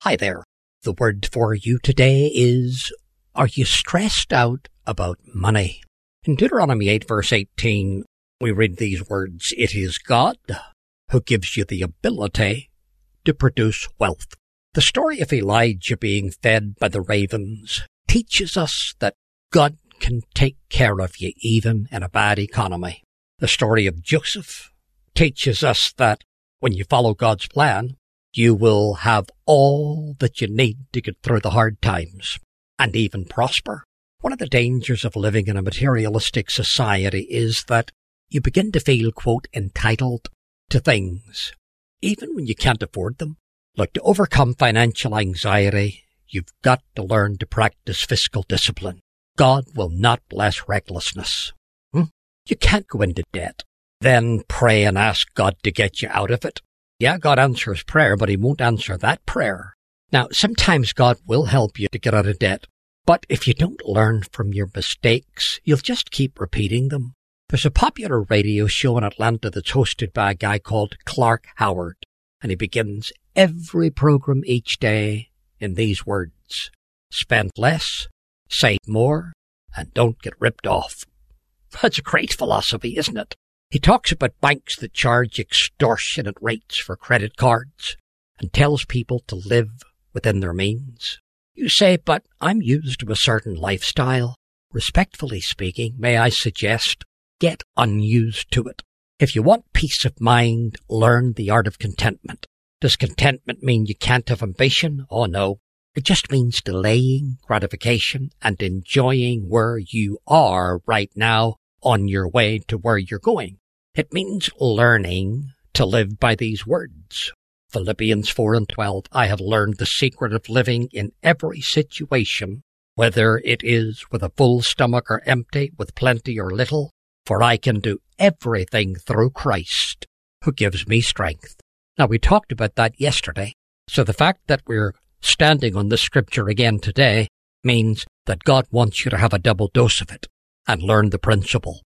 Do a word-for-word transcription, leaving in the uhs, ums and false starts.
Hi there. The word for you today is, are you stressed out about money? In Deuteronomy eight verse eighteen, we read these words, "It is God who gives you the ability to produce wealth." The story of Elijah being fed by the ravens teaches us that God can take care of you even in a bad economy. The story of Joseph teaches us that when you follow God's plan, you will have all that you need to get through the hard times and even prosper. One of the dangers of living in a materialistic society is that you begin to feel, quote, entitled to things, even when you can't afford them. Look, to overcome financial anxiety, you've got to learn to practice fiscal discipline. God will not bless recklessness. Hmm? You can't go into debt, then pray and ask God to get you out of it. Yeah, God answers prayer, but he won't answer that prayer. Now, sometimes God will help you to get out of debt, but if you don't learn from your mistakes, you'll just keep repeating them. There's a popular radio show in Atlanta that's hosted by a guy called Clark Howard, and he begins every program each day in these words: spend less, save more, and don't get ripped off. That's a great philosophy, isn't it? He talks about banks that charge extortionate rates for credit cards and tells people to live within their means. You say, but I'm used to a certain lifestyle. Respectfully speaking, may I suggest, get unused to it. If you want peace of mind, learn the art of contentment. Does contentment mean you can't have ambition? Oh no. It just means delaying gratification and enjoying where you are right now on your way to where you're going. It means learning to live by these words. Philippians four and twelve, I have learned the secret of living in every situation, whether it is with a full stomach or empty, with plenty or little, for I can do everything through Christ who gives me strength. Now, we talked about that yesterday, so the fact that we're standing on this scripture again today means that God wants you to have a double dose of it and learn the principle.